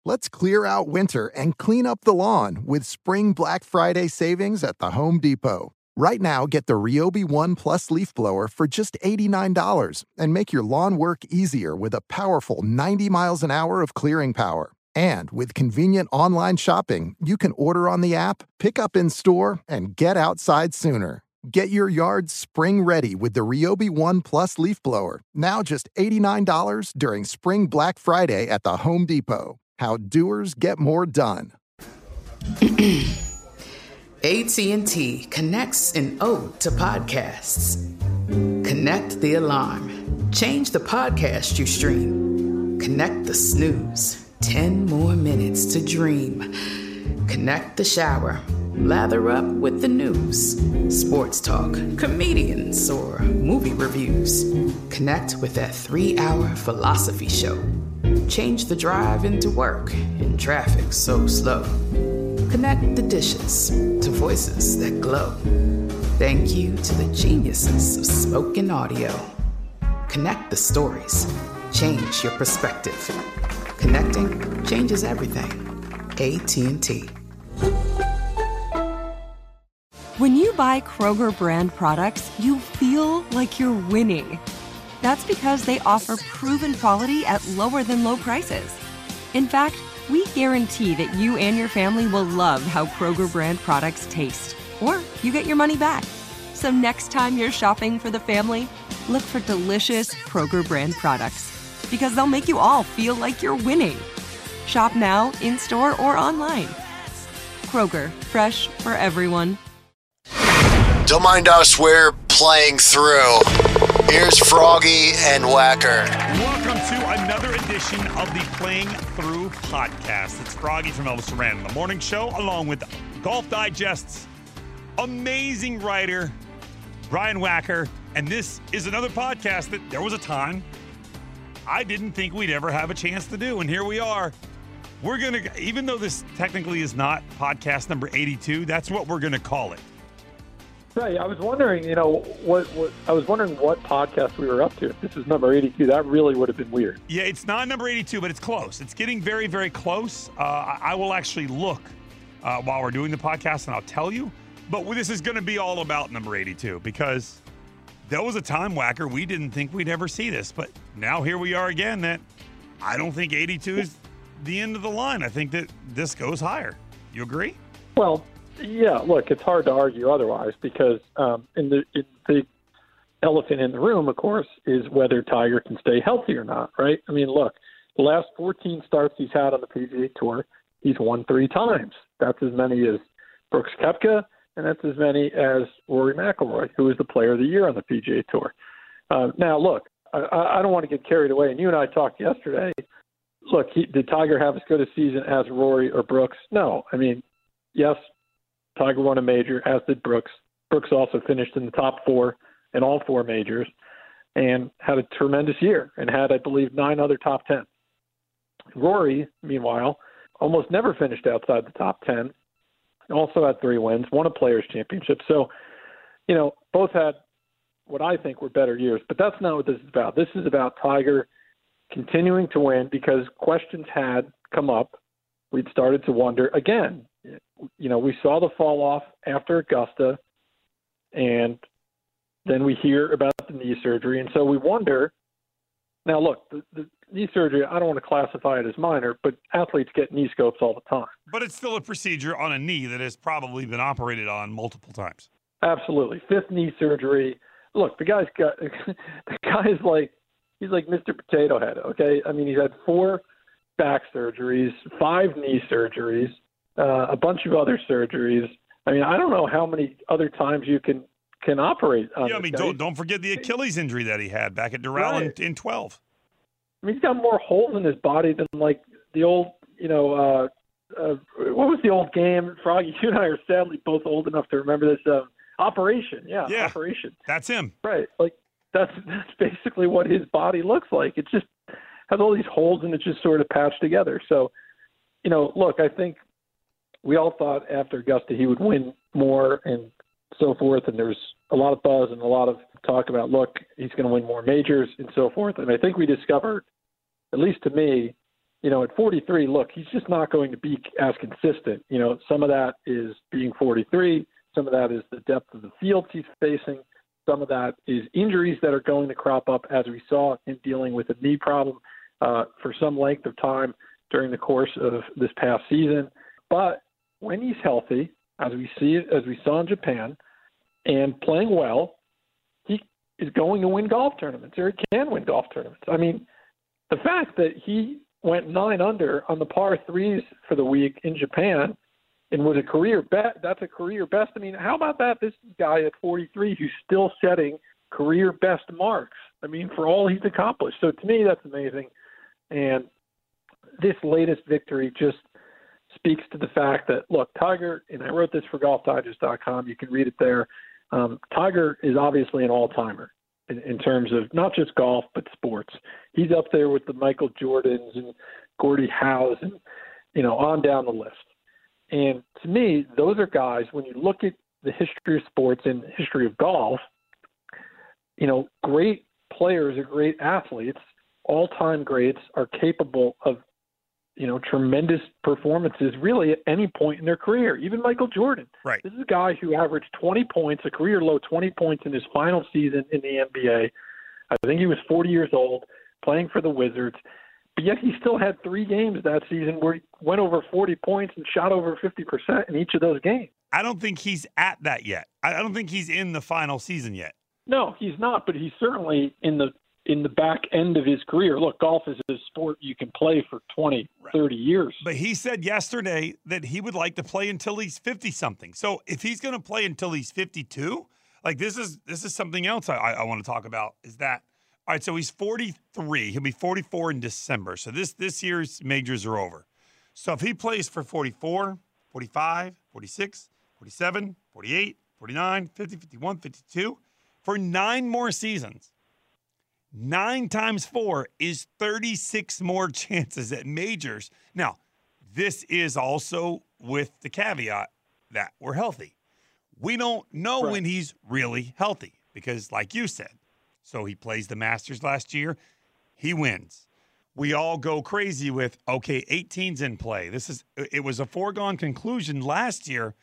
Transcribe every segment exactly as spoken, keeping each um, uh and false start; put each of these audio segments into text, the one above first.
Let's clear out winter and clean up the lawn with Spring Black Friday savings at the Home Depot. Right now, get the Ryobi One Plus leaf blower for just eighty-nine dollars and make your lawn work easier with a powerful ninety miles an hour of clearing power. And with convenient online shopping, you can order on the app, pick up in store, and get outside sooner. Get your yard spring ready with the Ryobi One Plus leaf blower, now just eighty-nine dollars during Spring Black Friday at the Home Depot. How doers get more done. A T and T connects an ode to podcasts. Connect the alarm. Change the podcast you stream. Connect the snooze. Ten more minutes to dream. Connect the shower. Lather up with the news. Sports talk, comedians, or movie reviews. Connect with that three-hour philosophy show. Change the drive into work in traffic so slow. Connect the dishes to voices that glow. Thank you to the geniuses of spoken audio. Connect the stories. Change your perspective. Connecting changes everything. A T and T. When you buy Kroger brand products, you feel like you're winning. That's because they offer proven quality at lower than low prices. In fact, we guarantee that you and your family will love how Kroger brand products taste, or you get your money back. So next time you're shopping for the family, look for delicious Kroger brand products, because they'll make you all feel like you're winning. Shop now, in-store, or online. Kroger, fresh for everyone. Don't mind us, we're playing through. Here's Froggy and Wacker. Welcome to another edition of the Playing Through podcast. It's Froggy from Elvis Duran, the morning show, along with Golf Digest's amazing writer, Brian Wacker. And this is another podcast that there was a time I didn't think we'd ever have a chance to do. And here we are. We're going to, even though this technically is not podcast number eighty-two, that's what we're going to call it. Right. I was wondering, you know, what, what I was wondering what podcast we were up to. If this is number eighty-two, that really would have been weird. Yeah, it's not number eighty-two, but it's close. It's getting very, very close. Uh, I, I will actually look uh, while we're doing the podcast, and I'll tell you. But this is going to be all about number eighty-two, because there was a time, Wacker, we didn't think we'd ever see this. But now here we are again. That I don't think eighty-two is the end of the line. I think that this goes higher. You agree? Well, yeah, look, it's hard to argue otherwise, because um, in the, in the elephant in the room, of course, is whether Tiger can stay healthy or not, right? I mean, look, the last fourteen starts he's had on the P G A Tour, he's won three times. That's as many as Brooks Koepka, and that's as many as Rory McIlroy, who is the player of the year on the P G A Tour. Uh, now, look, I, I don't want to get carried away, and you and I talked yesterday. Look, he, did Tiger have as good a season as Rory or Brooks? No. I mean, yes, Tiger won a major, as did Brooks. Brooks also finished in the top four in all four majors and had a tremendous year and had, I believe, nine other top ten. Rory, meanwhile, almost never finished outside the top ten, also had three wins, won a Players' Championship. So, you know, both had what I think were better years. But that's not what this is about. This is about Tiger continuing to win, because questions had come up. We'd started to wonder again. You know, we saw the fall off after Augusta, and then we hear about the knee surgery. And so we wonder, now look, the, the knee surgery, I don't want to classify it as minor, but athletes get knee scopes all the time. But it's still a procedure on a knee that has probably been operated on multiple times. Absolutely. Fifth knee surgery. Look, the guy's got, the guy's like, he's like Mister Potato Head, okay? I mean, he's had four back surgeries, five knee surgeries, Uh, a bunch of other surgeries. I mean, I don't know how many other times you can can operate on Yeah, I mean, don't, don't forget the Achilles injury that he had back at Doral right. in, in twelve. I mean, he's got more holes in his body than, like, the old, you know, uh, uh, what was the old game? Froggy, you and I are sadly both old enough to remember this. Uh, Operation, yeah, yeah, Operation. That's him. Right. Like, that's, that's basically what his body looks like. It just has all these holes, and it's just sort of patched together. So, you know, look, I think we all thought after Augusta he would win more and so forth, and there's a lot of buzz and a lot of talk about, look, he's going to win more majors and so forth. And I think we discovered, at least to me, you know, at forty-three, look, he's just not going to be as consistent. You know, some of that is being forty-three. Some of that is the depth of the fields he's facing. Some of that is injuries that are going to crop up, as we saw him dealing with a knee problem uh, for some length of time during the course of this past season. But when he's healthy, as we see it, as we saw in Japan, and playing well, he is going to win golf tournaments, or he can win golf tournaments. I mean, the fact that he went nine under on the par threes for the week in Japan and was a career bet, that's a career best. I mean, how about that? This guy at forty-three who's still setting career best marks. I mean, for all he's accomplished. So to me, that's amazing. And this latest victory just speaks to the fact that, look, Tiger, and I wrote this for golf digest dot com, you can read it there. Um, Tiger is obviously an all-timer in, in terms of not just golf, but sports. He's up there with the Michael Jordans and Gordie Howes and, you know, on down the list. And to me, those are guys, when you look at the history of sports and the history of golf, you know, great players or great athletes, all-time greats, are capable of, you know, tremendous performances really at any point in their career. Even Michael Jordan. Right. This is a guy who averaged twenty points, a career low twenty points in his final season in the N B A. I think he was forty years old, playing for the Wizards. But yet he still had three games that season where he went over forty points and shot over fifty percent in each of those games. I don't think he's at that yet. I don't think he's in the final season yet. No, he's not, but he's certainly in the in the back end of his career. Look, golf is a sport you can play for twenty, thirty years. But he said yesterday that he would like to play until he's fifty-something. So if he's going to play until he's fifty-two, like this is this is something else I, I want to talk about, is that, all right, so he's forty-three. He'll be forty-four in December. So this, this year's majors are over. So if he plays for forty-four, forty-five, forty-six, forty-seven, forty-eight, forty-nine, fifty, fifty-one, fifty-two, for nine more seasons, nine times four is thirty-six more chances at majors. Now, this is also with the caveat that we're healthy. We don't know right. when he's really healthy because, like you said, so he plays the Masters last year, he wins. We all go crazy with, okay, eighteen's in play. This is it was a foregone conclusion last year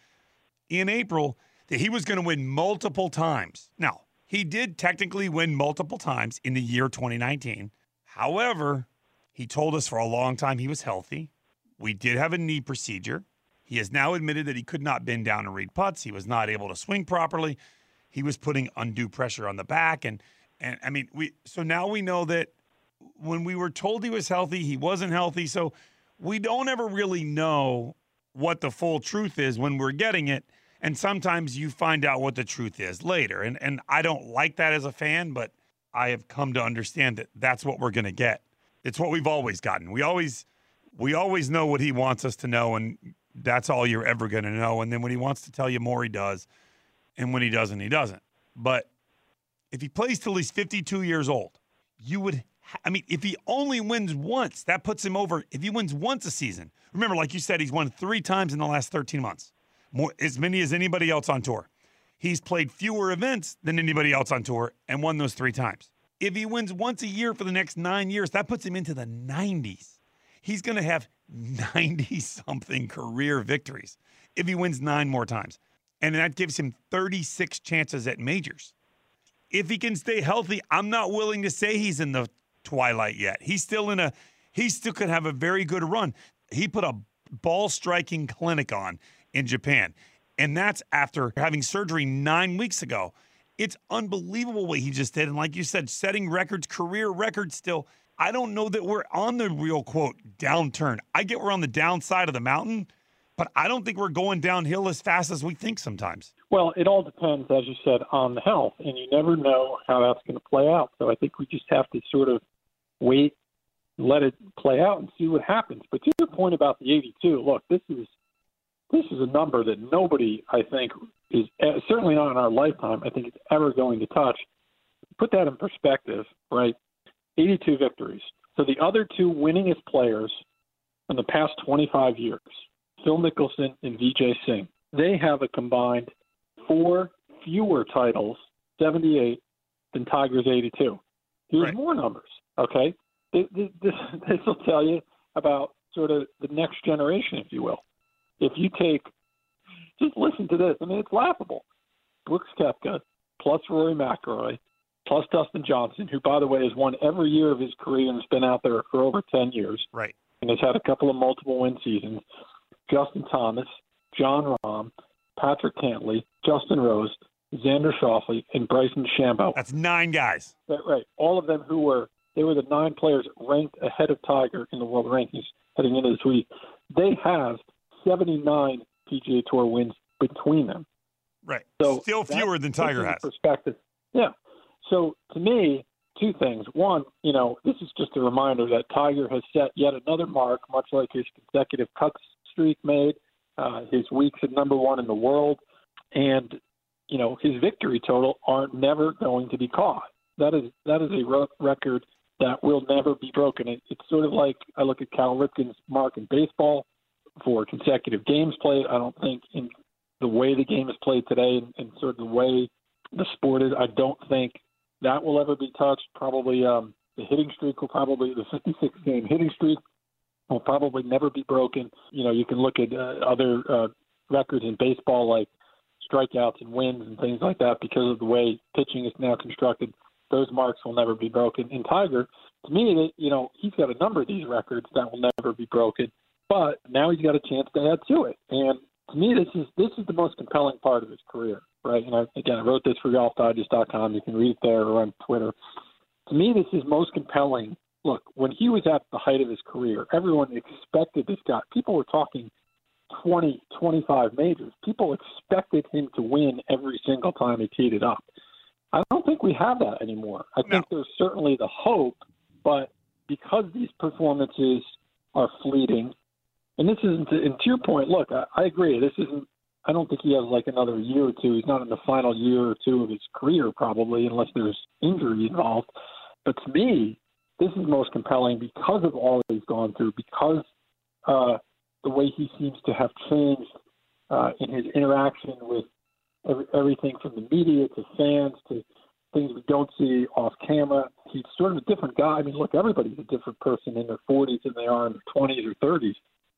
in April that he was going to win multiple times. Now, he did technically win multiple times in the year twenty nineteen. However, he told us for a long time he was healthy. We did have a knee procedure. He has now admitted that he could not bend down and read putts. He was not able to swing properly. He was putting undue pressure on the back. And, and I mean, we so now we know that when we were told he was healthy, he wasn't healthy. So we don't ever really know what the full truth is when we're getting it. And sometimes you find out what the truth is later. And and I don't like that as a fan, but I have come to understand that that's what we're going to get. It's what we've always gotten. We always we always know what he wants us to know, and that's all you're ever going to know. And then when he wants to tell you more, he does. And when he doesn't, he doesn't. But if he plays till he's fifty-two years old, you would – I mean, if he only wins once, that puts him over – if he wins once a season. Remember, like you said, he's won three times in the last thirteen months. More, as many as anybody else on tour. He's played fewer events than anybody else on tour and won those three times. If he wins once a year for the next nine years, that puts him into the nineties. He's going to have ninety-something career victories if he wins nine more times. And that gives him thirty-six chances at majors. If he can stay healthy, I'm not willing to say he's in the twilight yet. He's still in a, he still could have a very good run. He put a ball striking clinic on in Japan. And that's after having surgery nine weeks ago. It's unbelievable what he just did. And like you said, setting records, career records still. I don't know that we're on the real, quote, downturn. I get we're on the downside of the mountain, but I don't think we're going downhill as fast as we think sometimes. Well, it all depends, as you said, on the health. And you never know how that's going to play out. So I think we just have to sort of wait, let it play out and see what happens. But to your point about the eighty-two, look, this is This is a number that nobody, I think, is certainly not in our lifetime, I think it's ever going to touch. Put that in perspective, right? eighty-two victories. So the other two winningest players in the past twenty-five years, Phil Mickelson and Vijay Singh, they have a combined four fewer titles, seventy-eight, than Tiger's eighty-two. Here's right. more numbers, okay? This, this, this will tell you about sort of the next generation, if you will. If you take, just listen to this. I mean, it's laughable. Brooks Koepka plus Rory McIlroy plus Dustin Johnson, who, by the way, has won every year of his career and has been out there for over ten years. Right. And has had a couple of multiple win seasons. Justin Thomas, John Rahm, Patrick Cantlay, Justin Rose, Xander Schauffele, and Bryson DeChambeau. That's nine guys. Right, right. All of them who were, they were the nine players ranked ahead of Tiger in the world rankings heading into this week. They have seventy-nine P G A Tour wins between them. Right. So still fewer than Tiger has. Perspective. Yeah. So to me, two things. One, you know, this is just a reminder that Tiger has set yet another mark, much like his consecutive cut streak made, uh, his weeks at number one in the world, and you know his victory total are never going to be caught. That is that is a record that will never be broken. It, it's sort of like I look at Cal Ripken's mark in baseball for consecutive games played. I don't think in the way the game is played today and, and sort of the way the sport is, I don't think that will ever be touched. Probably um, the hitting streak will probably, the fifty-six game hitting streak will probably never be broken. You know, you can look at uh, other uh, records in baseball like strikeouts and wins and things like that because of the way pitching is now constructed. Those marks will never be broken. And Tiger, to me, you know, he's got a number of these records that will never be broken, but now he's got a chance to add to it. And to me, this is this is the most compelling part of his career, right? And I, again, I wrote this for golf digest dot com. You can read it there or on Twitter. To me, this is most compelling. Look, when he was at the height of his career, everyone expected this guy. People were talking twenty, twenty-five majors. People expected him to win every single time he teed it up. I don't think we have that anymore. I No. think there's certainly the hope, but because these performances are fleeting, and this isn't, and to your point, look, I, I agree. This isn't, I don't think he has like another year or two. He's not in the final year or two of his career probably, unless there's injury involved. But to me, this is most compelling because of all that he's gone through, because uh, the way he seems to have changed uh, in his interaction with every, everything from the media to fans to things we don't see off camera. He's sort of a different guy. I mean, look, everybody's a different person in their forties than they are in their twenties or thirties.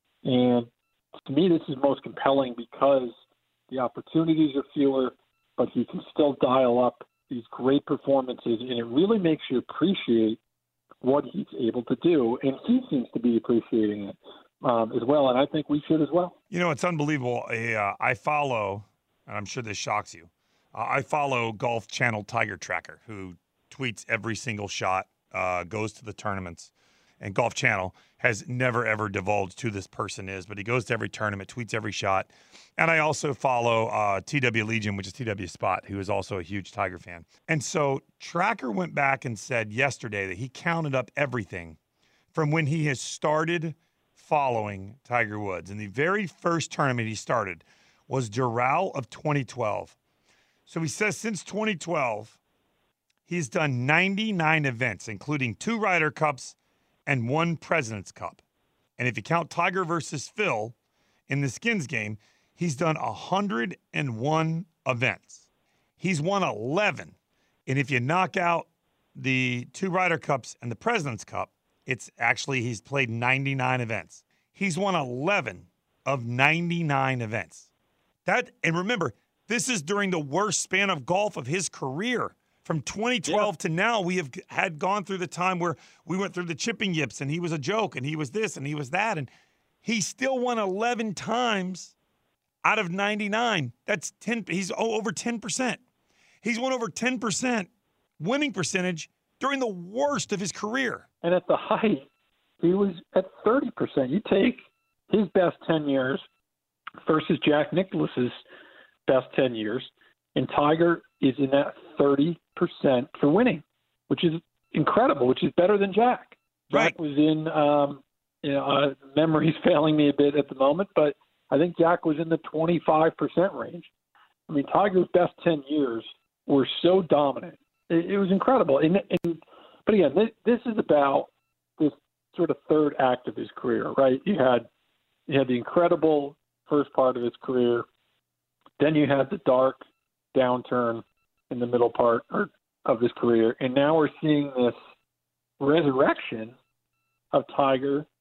And to me, this is most compelling because the opportunities are fewer, but he can still dial up these great performances, and it really makes you appreciate what he's able to do, and he seems to be appreciating it um, as well, and I think we should as well. You know, it's unbelievable. I, uh, I follow, and I'm sure this shocks you, uh, I follow Golf Channel Tiger Tracker, who tweets every single shot, uh, goes to the tournaments, and Golf Channel has never, ever divulged who this person is, but he goes to every tournament, tweets every shot. And I also follow uh, T W Legion, which is T W Spot, who is also a huge Tiger fan. And so Tracker went back and said yesterday that he counted up everything from when he has started following Tiger Woods. And the very first tournament he started was Doral of twenty twelve. So he says since twenty twelve, he's done ninety-nine events, including two Ryder Cups and one President's Cup. And if you count Tiger versus Phil in the skins game, he's done one hundred one events. He's won eleven. And if you knock out the two Ryder Cups and the President's Cup, it's actually he's played ninety-nine events. He's won eleven of ninety-nine events. That, and remember, this is during the worst span of golf of his career. From twenty twelve yeah. to now, we have had gone through the time where we went through the chipping yips, and he was a joke, and he was this, and he was that, and he still won eleven times out of ninety-nine. That's ten. He's over ten percent. He's won over ten percent winning percentage during the worst of his career. And at the height, he was at thirty percent. You take his best ten years versus Jack Nicklaus's best ten years, and Tiger is in that thirty percent for winning, which is incredible, which is better than Jack. Right. Jack was in, um, you know, uh, memory's failing me a bit at the moment, but I think Jack was in the twenty-five percent range. I mean, Tiger's best ten years were so dominant. It, it was incredible. And, and But again, this, this is about this sort of third act of his career, right? You had, you had the incredible first part of his career. Then you had the dark downturn in the middle part of his career. And now we're seeing this resurrection of Tiger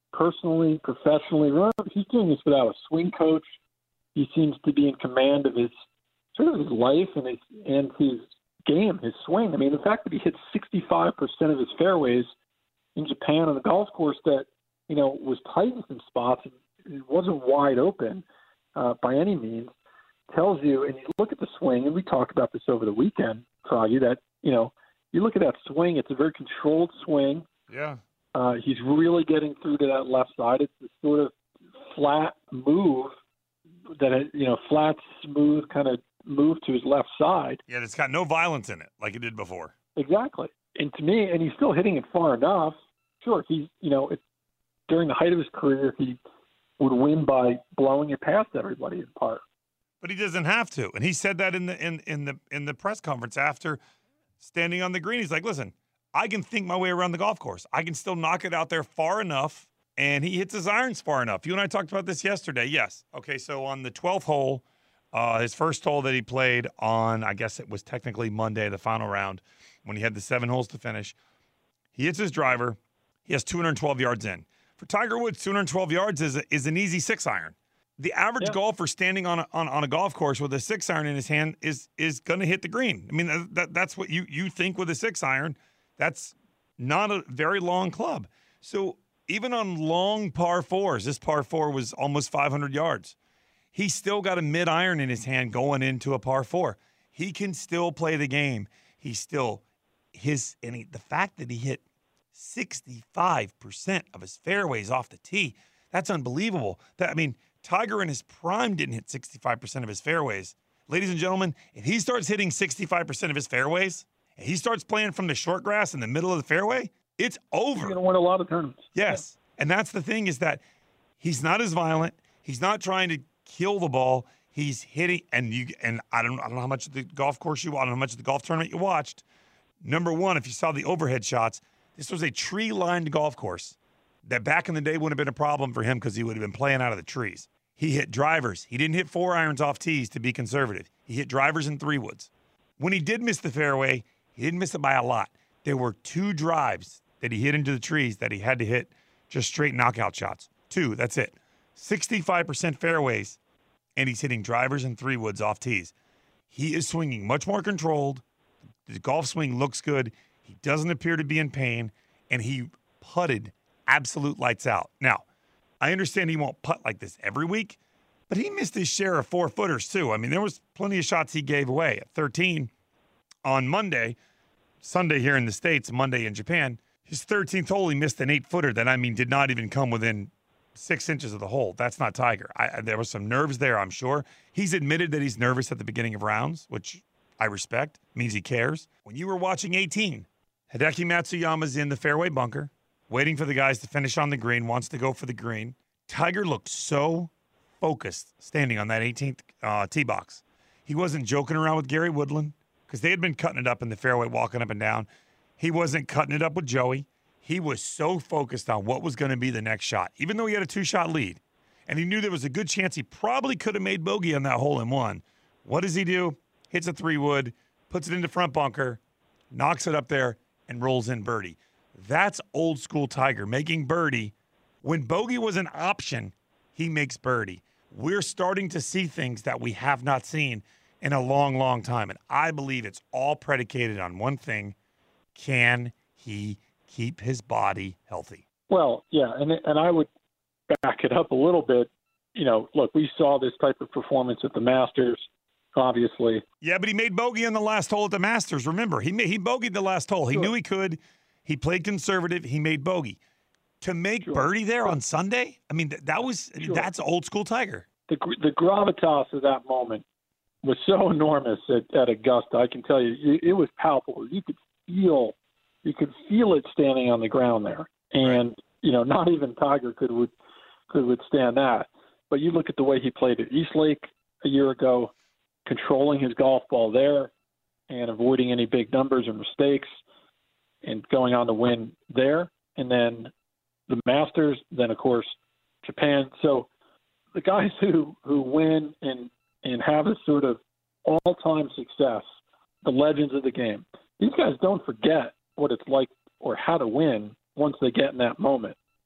personally, professionally. Remember, he's doing this without a swing coach. He seems to be in command of his sort of his life and his and his game, his swing. I mean, the fact that he hit sixty-five percent of his fairways in Japan on a golf course that, you know, was tight in some spots, and it wasn't wide open uh, by any means, tells you, and you look at the swing, and we talked about this over the weekend, Froggy, that, you know, you look at that swing, it's a very controlled swing. Yeah. Uh, he's really getting through to that left side. It's this sort of flat move that, you know, flat, smooth kind of move to his left side. Yeah, it's got no violence in it like it did before. Exactly. And to me, and he's still hitting it far enough. Sure, he's, you know, it, during the height of his career, he would win by blowing it past everybody in par. But he doesn't have to. And he said that in the in, in the in the press conference after standing on the green. He's like, listen, I can think my way around the golf course. I can still knock it out there far enough, and he hits his irons far enough. You and I talked about this yesterday. Yes. Okay, so on the twelfth hole, uh, his first hole that he played on, I guess it was technically Monday, the final round, when he had the seven holes to finish, he hits his driver. He has two hundred twelve yards in. For Tiger Woods, two hundred twelve yards is, a, is an easy six iron. The average yeah. golfer standing on a, on, on a golf course with a six iron in his hand is is going to hit the green. I mean, that, that that's what you, you think with a six iron. That's not a very long club. So even on long par fours, this par four was almost five hundred yards. He's still got a mid iron in his hand going into a par four. He can still play the game. He's still his and he, the fact that he hit sixty-five percent of his fairways off the tee, that's unbelievable. That I mean. Tiger in his prime didn't hit sixty-five percent of his fairways. Ladies and gentlemen, if he starts hitting sixty-five percent of his fairways, and he starts playing from the short grass in the middle of the fairway, it's over. You're going to win a lot of tournaments. Yes. Yeah. And that's the thing is that he's not as violent. He's not trying to kill the ball. He's hitting, and you and I don't, I don't know how much of the golf course you, I don't know how much of the golf tournament you watched. Number one, if you saw the overhead shots, this was a tree-lined golf course that back in the day wouldn't have been a problem for him because he would have been playing out of the trees. He hit drivers. He didn't hit four irons off tees to be conservative. He hit drivers and three woods. When he did miss the fairway, he didn't miss it by a lot. There were two drives that he hit into the trees that he had to hit just straight knockout shots. Two, that's it. sixty-five percent fairways, and he's hitting drivers and three woods off tees. He is swinging much more controlled. The golf swing looks good. He doesn't appear to be in pain, and he putted absolute lights out. Now, I understand he won't putt like this every week, but he missed his share of four-footers too. I mean, there was plenty of shots he gave away. At thirteen on Monday, Sunday here in the States, Monday in Japan, his thirteenth hole, he missed an eight-footer that, I mean, did not even come within six inches of the hole. That's not Tiger. I, there was some nerves there, I'm sure. He's admitted that he's nervous at the beginning of rounds, which I respect. It means he cares. When you were watching eighteen, Hideki Matsuyama's in the fairway bunker, waiting for the guys to finish on the green, wants to go for the green. Tiger looked so focused standing on that eighteenth uh, tee box. He wasn't joking around with Gary Woodland because they had been cutting it up in the fairway, walking up and down. He wasn't cutting it up with Joey. He was so focused on what was going to be the next shot, even though he had a two-shot lead. And he knew there was a good chance he probably could have made bogey on that hole in one. What does he do? Hits a three-wood, puts it into front bunker, knocks it up there, and rolls in birdie. That's old school Tiger, making birdie. When bogey was an option, he makes birdie. We're starting to see things that we have not seen in a long, long time. And I believe it's all predicated on one thing. Can he keep his body healthy? Well, yeah, and and I would back it up a little bit. You know, look, we saw this type of performance at the Masters, obviously. Yeah, but he made bogey on the last hole at the Masters. Remember, he made, he bogeyed the last hole. He sure. knew he could. He played conservative. He made bogey. To make sure. birdie there on Sunday, I mean, that, that was sure. that's old school Tiger. The the gravitas of that moment was so enormous at, at Augusta. I can tell you, it, it was palpable. You could feel, you could feel it standing on the ground there, and right. you know, not even Tiger could would could withstand that. But you look at the way he played at Eastlake a year ago, controlling his golf ball there, and avoiding any big numbers or mistakes, and going on to win there, and then the Masters, then of course Japan. So the guys who, who win and and have a sort of all-time success, the legends of the game, these guys don't forget what it's like or how to win once they get in that moment.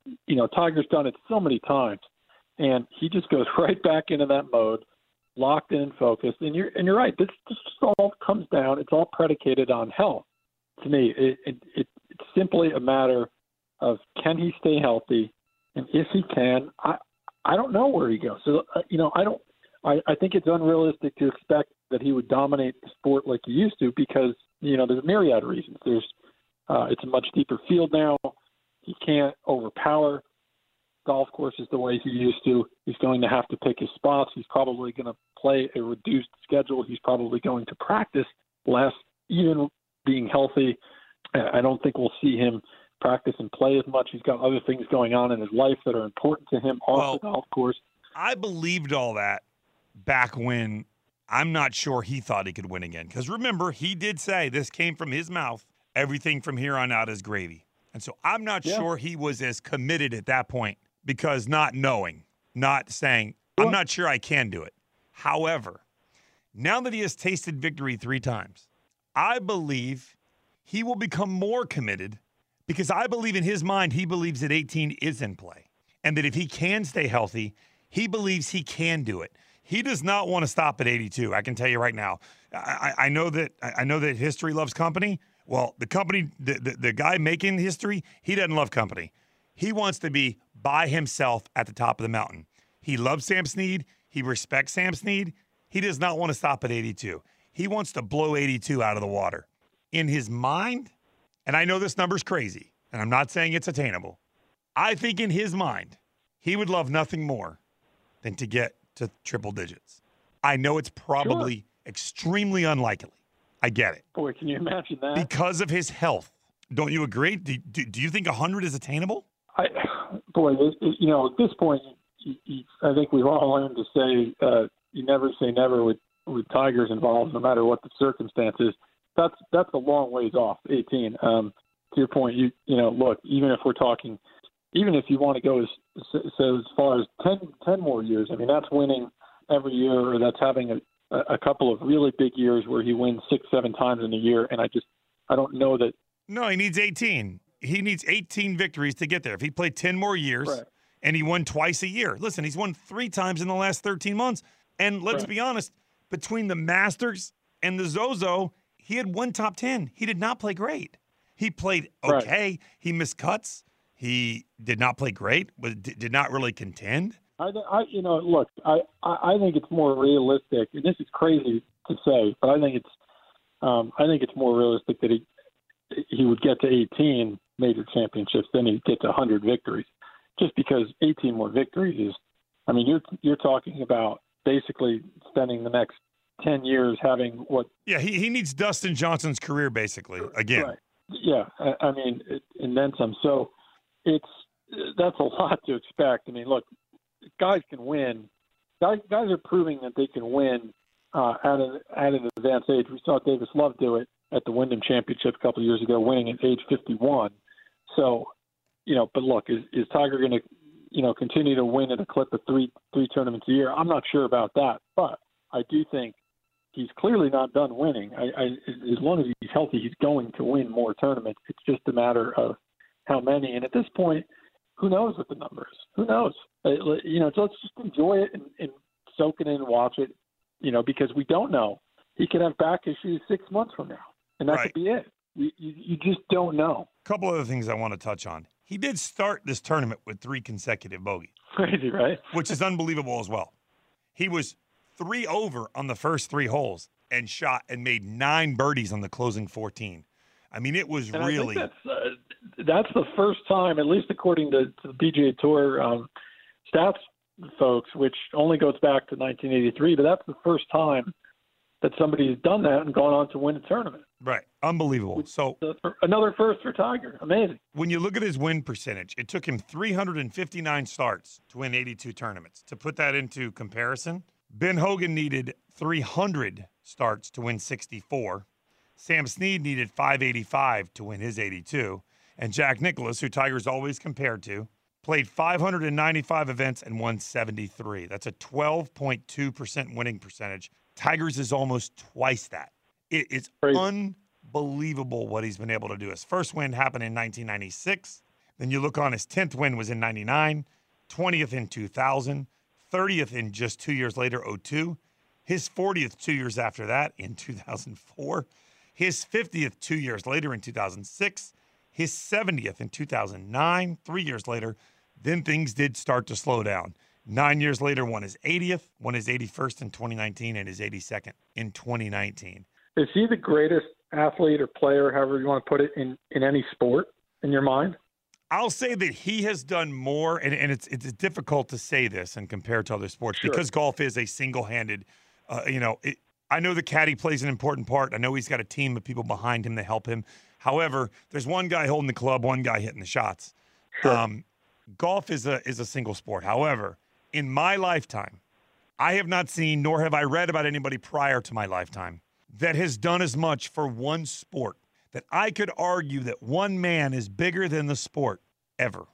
you know, Tiger's done it so many times, and he just goes right back into that mode, locked in and focused. And you're and you're right. This this all comes down. It's all predicated on health. To me, it, it, it it's simply a matter of can he stay healthy, and if he can, I I don't know where he goes. So uh, you know, I don't. I, I think it's unrealistic to expect that he would dominate the sport like he used to because, you know, there's a myriad of reasons. There's uh, it's a much deeper field now. He can't overpower golf courses the way he used to. He's going to have to pick his spots. He's probably going to play a reduced schedule. He's probably going to practice less, even being healthy. I don't think we'll see him practice and play as much. He's got other things going on in his life that are important to him off Well, the golf course. I believed all that back when I'm not sure he thought he could win again. Because remember, he did say this came from his mouth. Everything from here on out is gravy. And so I'm not yeah. sure he was as committed at that point because not knowing, not saying, I'm not sure I can do it. However, now that he has tasted victory three times, I believe he will become more committed because I believe in his mind, he believes that eighteen is in play. And that if he can stay healthy, he believes he can do it. He does not want to stop at eighty-two. I can tell you right now. I, I know that I know that history loves company. Well, the company, the, the, the guy making history, he doesn't love company. He wants to be by himself at the top of the mountain. He loves Sam Snead. He respects Sam Snead. He does not want to stop at eighty-two. He wants to blow eighty-two out of the water. In his mind, and I know this number's crazy, and I'm not saying it's attainable. I think in his mind, he would love nothing more than to get to triple digits. I know it's probably sure. extremely unlikely. I get it. Boy, can you imagine that? Because of his health. Don't you agree? Do, do, do you think one hundred is attainable? I, boy, it, it, you know, at this point, you, you, I think we've all learned to say uh, you never say never with, with Tigers involved, no matter what the circumstances. That's that's a long ways off, eighteen. Um, to your point, you you know, look, even if we're talking – even if you want to go as, so as far as ten, ten more years, I mean, that's winning every year, or that's having a, a couple of really big years where he wins six, seven times in a year. And I just, I don't know that. No, he needs eighteen. He needs eighteen victories to get there. If he played ten more years right. and he won twice a year. Listen, he's won three times in the last thirteen months. And let's right. be honest, between the Masters and the Zozo, he had one top ten. He did not play great. He played okay. Right. He missed cuts. He did not play great, but did not really contend. I, I you know, look, I, I think it's more realistic, and this is crazy to say, but I think it's, um, I think it's more realistic that he he would get to eighteen major championships than he'd get to one hundred victories, just because eighteen more victories is, I mean, you're you're talking about basically spending the next ten years having what? Yeah, he he needs Dustin Johnson's career basically again. Right. Yeah, I, I mean, and then some. So. It's that's a lot to expect. I mean, look, guys can win. Guys, guys are proving that they can win uh, at an at an advanced age. We saw Davis Love do it at the Wyndham Championship a couple of years ago, winning at age fifty-one. So, you know, but look, is, is Tiger going to, you know, continue to win at a clip of three three tournaments a year? I'm not sure about that, but I do think he's clearly not done winning. I, I, as long as he's healthy, he's going to win more tournaments. It's just a matter of how many. And at this point, who knows what the number is? Who knows? Uh, you know, so let's just enjoy it and, and soak it in and watch it, you know, because we don't know. He could have back issues six months from now, and that right. could be it. You, you, you just don't know. A couple other things I want to touch on. He did start this tournament with three consecutive bogeys. Crazy, right? Which is unbelievable as well. He was three over on the first three holes and shot and made nine birdies on the closing fourteen. I mean, it was and really. I think that's, uh, that's the first time, at least according to, to the P G A Tour um, stats folks, which only goes back to nineteen eighty-three, but that's the first time that somebody has done that and gone on to win a tournament. Right. Unbelievable. So another first for Tiger. Amazing. When you look at his win percentage, it took him three hundred fifty-nine starts to win eighty-two tournaments. To put that into comparison, Ben Hogan needed three hundred starts to win sixty-four. Sam Snead needed five eighty-five to win his eighty-two. And Jack Nicklaus, who Tiger's always compared to, played five hundred ninety-five events and won seventy-three. That's a twelve point two percent winning percentage. Tiger's is almost twice that. It is unbelievable what he's been able to do. His first win happened in nineteen ninety-six. Then you look on his tenth win was in ninety-nine, twentieth in two thousand, thirtieth in just two years later, oh two, his fortieth two years after that in two thousand four, his fiftieth two years later in two thousand six, his seventieth in two thousand nine, three years later. Then things did start to slow down. Nine years later, won his eightieth, won his eighty-first in twenty nineteen, and his eighty-second in twenty nineteen. Is he the greatest athlete or player, however you want to put it, in, in any sport in your mind? I'll say that he has done more, and, and it's it's difficult to say this and compare to other sports Sure. because golf is a single-handed, uh, you know, it, I know the caddy plays an important part. I know he's got a team of people behind him to help him. However, there's one guy holding the club, one guy hitting the shots. Sure. Um, golf is a is a single sport. However, in my lifetime, I have not seen, nor have I read about anybody prior to my lifetime that has done as much for one sport that I could argue that one man is bigger than the sport ever.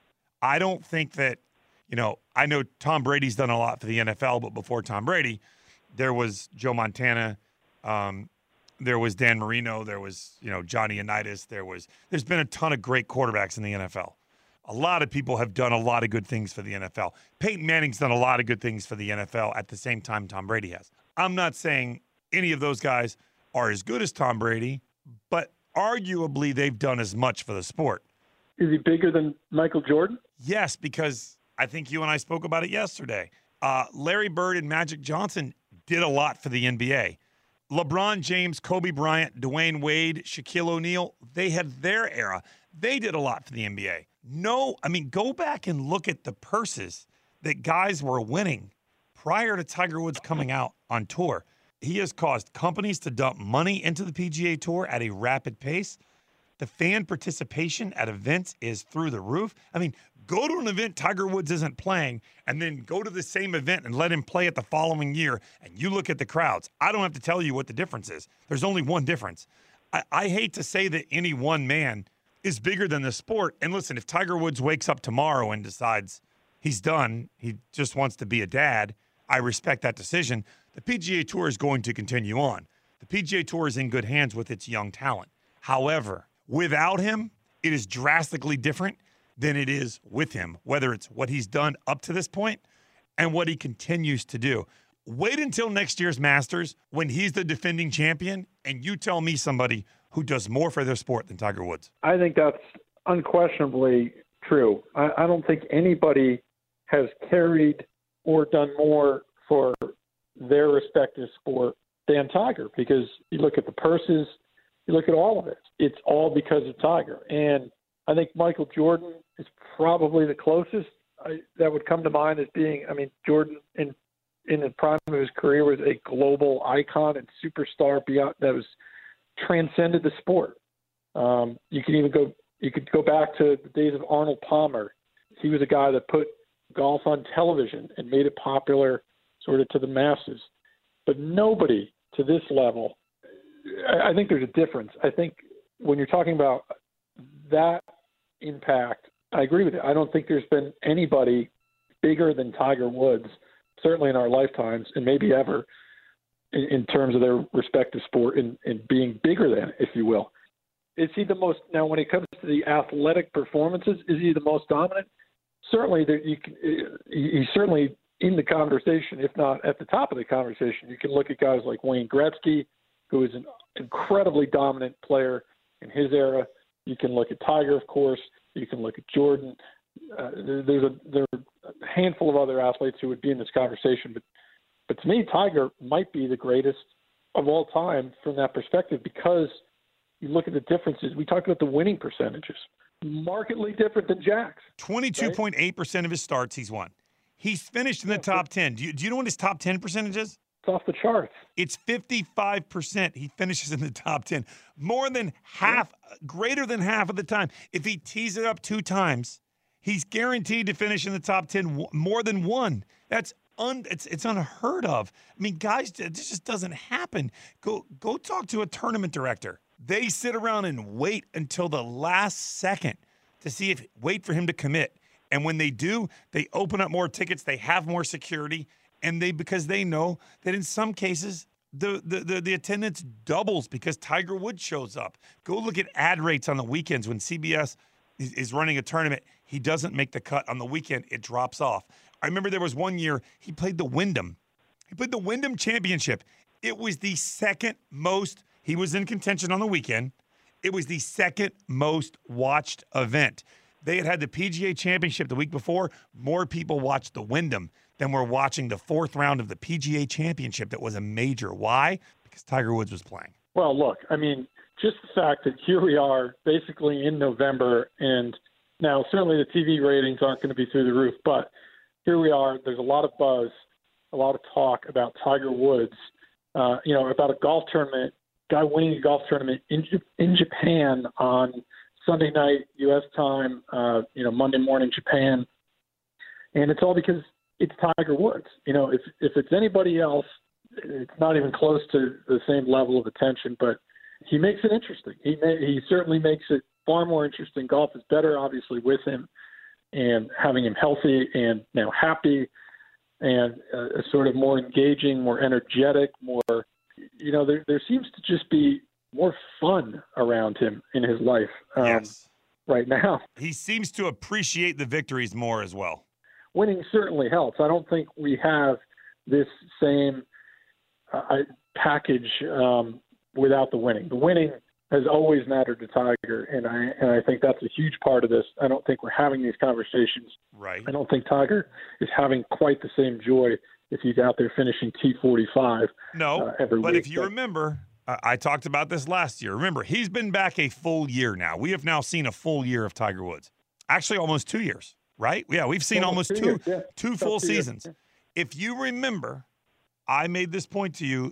I don't think that, you know, I know Tom Brady's done a lot for the N F L, but before Tom Brady, there was Joe Montana, um, there was Dan Marino, there was, you know, Johnny Unitas, there was, there's been a ton of great quarterbacks in the N F L. A lot of people have done a lot of good things for the N F L. Peyton Manning's done a lot of good things for the N F L at the same time Tom Brady has. I'm not saying any of those guys are as good as Tom Brady, but arguably they've done as much for the sport. Is he bigger than Michael Jordan? Yes, because I think you and I spoke about it yesterday. Uh, Larry Bird and Magic Johnson did a lot for the N B A. LeBron James, Kobe Bryant, Dwayne Wade, Shaquille O'Neal, they had their era. They did a lot for the N B A. No, I mean, go back and look at the purses that guys were winning prior to Tiger Woods coming out on tour. He has caused companies to dump money into the P G A Tour at a rapid pace. The fan participation at events is through the roof. I mean, go to an event Tiger Woods isn't playing and then go to the same event and let him play it the following year, and you look at the crowds. I don't have to tell you what the difference is. There's only one difference. I, I hate to say that any one man is bigger than the sport. And listen, if Tiger Woods wakes up tomorrow and decides he's done, he just wants to be a dad, I respect that decision. The P G A Tour is going to continue on. The P G A Tour is in good hands with its young talent. However, without him, it is drastically different than it is with him, whether it's what he's done up to this point and what he continues to do. Wait until next year's Masters when he's the defending champion, and you tell me somebody who does more for their sport than Tiger Woods. I think that's unquestionably true. I, I don't think anybody has carried or done more for their respective sport than Tiger, because you look at the purses, you look at all of it. It's all because of Tiger. And I think Michael Jordan is probably the closest I, that would come to mind as being, I mean, Jordan in in the prime of his career was a global icon and superstar beyond that was transcended the sport. Um, you can even go, you could go back to the days of Arnold Palmer. He was a guy that put golf on television and made it popular sort of to the masses. But nobody to this level, I, I think there's a difference. I think when you're talking about that impact, I agree with you. I don't think there's been anybody bigger than Tiger Woods, certainly in our lifetimes and maybe ever, in, in terms of their respective sport and, and being bigger than, if you will. Is he the most, now when it comes to the athletic performances, is he the most dominant? Certainly, there, you can, he's certainly in the conversation, if not at the top of the conversation. You can look at guys like Wayne Gretzky, who is an incredibly dominant player in his era. You can look at Tiger, of course. You can look at Jordan. Uh, there, there's a, there are a handful of other athletes who would be in this conversation, but but to me, Tiger might be the greatest of all time from that perspective, because you look at the differences. We talked about the winning percentages, markedly different than Jack's. twenty-two point eight percent right? of his starts he's won. He's finished in the yeah, top ten. Do you, do you know what his top ten percentage is? It's off the charts. It's fifty-five percent. He finishes in the top ten. More than half, yeah. greater than half of the time. If he tees it up two times, he's guaranteed to finish in the top ten more than one. That's un, it's it's unheard of. I mean, guys, this just doesn't happen. Go go talk to a tournament director. They sit around and wait until the last second to see if wait for him to commit. And when they do, they open up more tickets. They have more security, and they because they know that in some cases the the the, the attendance doubles because Tiger Woods shows up. Go look at ad rates on the weekends when C B S is, is running a tournament. He doesn't make the cut on the weekend. It drops off. I remember there was one year he played the Wyndham. He played the Wyndham Championship. It was the second most, he was in contention on the weekend. It was the second most watched event. They had had the P G A Championship the week before. More people watched the Wyndham than were watching the fourth round of the P G A Championship that was a major. Why? Because Tiger Woods was playing. Well, look, I mean, just the fact that here we are basically in November, and now certainly the T V ratings aren't going to be through the roof, but here we are. There's a lot of buzz, a lot of talk about Tiger Woods, uh, you know, about a golf tournament, guy winning a golf tournament in in Japan on Sunday night U S time, uh, you know, Monday morning Japan, and it's all because it's Tiger Woods. You know, if if it's anybody else, it's not even close to the same level of attention. But he makes it interesting. He may, he certainly makes it far more interesting. Golf is better, obviously, with him and having him healthy and now happy and uh, sort of more engaging, more energetic, more. You know, there there seems to just be more fun around him in his life um, yes. right now. He seems to appreciate the victories more as well. Winning certainly helps. I don't think we have this same uh, package um, without the winning. The winning has always mattered to Tiger, and I and I think that's a huge part of this. I don't think we're having these conversations. Right. I don't think Tiger is having quite the same joy if he's out there finishing T forty-five. No, uh, every but week. if you but, remember, I, I talked about this last year. Remember, he's been back a full year now. We have now seen a full year of Tiger Woods. Actually, almost two years, right? Yeah, we've seen almost, almost two years, yeah. two About full two seasons. Years, yeah. If you remember, I made this point to you,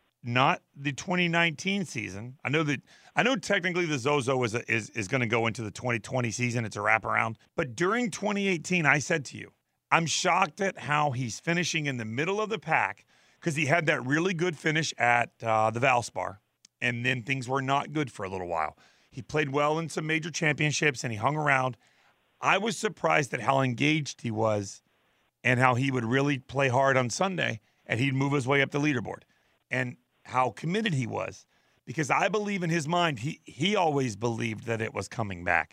not the twenty nineteen season. I know that I know technically the Zozo is a, is is going to go into the twenty twenty season. It's a wraparound. But during twenty eighteen, I said to you, I'm shocked at how he's finishing in the middle of the pack because he had that really good finish at uh, the Valspar, and then things were not good for a little while. He played well in some major championships, and he hung around. I was surprised at how engaged he was and how he would really play hard on Sunday, and he'd move his way up the leaderboard, and how committed he was because I believe in his mind, he, he always believed that it was coming back.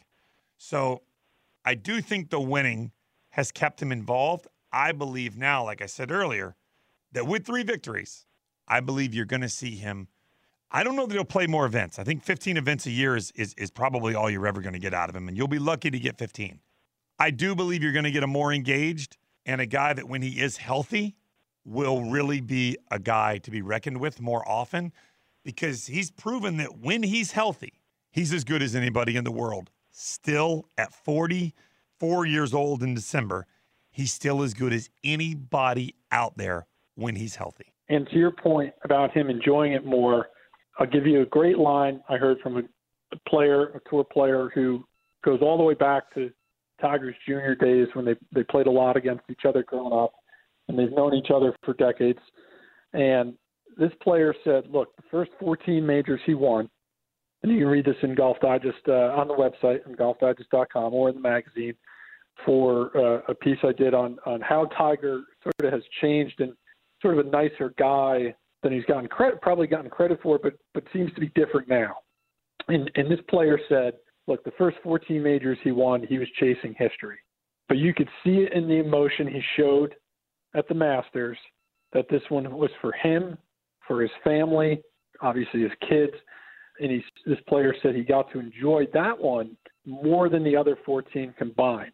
So I do think the winning has kept him involved. I believe now, like I said earlier, that with three victories, I believe you're going to see him. I don't know that he'll play more events. I think fifteen events a year is, is, is probably all you're ever going to get out of him, and you'll be lucky to get fifteen. I do believe you're going to get a more engaged and a guy that when he is healthy will really be a guy to be reckoned with more often because he's proven that when he's healthy, he's as good as anybody in the world. Still at forty-four years old in December, he's still as good as anybody out there when he's healthy. And to your point about him enjoying it more, I'll give you a great line I heard from a, a player, a tour player who goes all the way back to Tiger's junior days when they, they played a lot against each other growing up, and they've known each other for decades. And this player said, look, the first fourteen majors he won, and you can read this in Golf Digest uh, on the website, on golf digest dot com or in the magazine, for uh, a piece I did on, on how Tiger sort of has changed and sort of a nicer guy than he's gotten credit, probably gotten credit for, but but seems to be different now. And, and this player said, look, the first fourteen majors he won, he was chasing history. But you could see it in the emotion he showed at the Masters that this one was for him, for his family, obviously his kids. And he's, this player said he got to enjoy that one more than the other fourteen combined.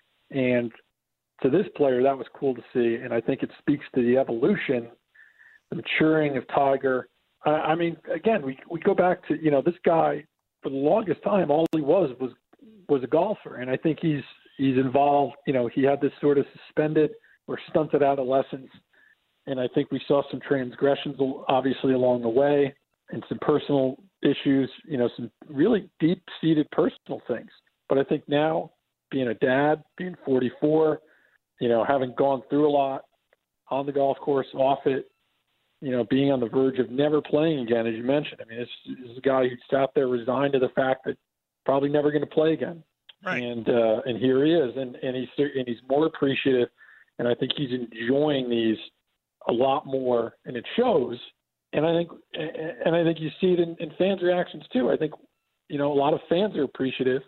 And to this player, that was cool to see. And I think it speaks to the evolution, the maturing of Tiger. I, I mean, again, we we go back to, you know, this guy for the longest time, all he was was was a golfer. And I think he's he's involved, you know, he had this sort of suspended or stunted adolescence. And I think we saw some transgressions, obviously, along the way, and some personal issues, you know, some really deep-seated personal things. But I think now, being a dad, being forty-four, you know, having gone through a lot on the golf course, off it, you know, being on the verge of never playing again, as you mentioned. I mean, this, this is a guy who sat there resigned to the fact that probably never going to play again. Right. And uh, and here he is, and, and he's and he's more appreciative, and I think he's enjoying these a lot more, and it shows. And I think and I think you see it in, in fans' reactions too. I think, you know, a lot of fans are appreciative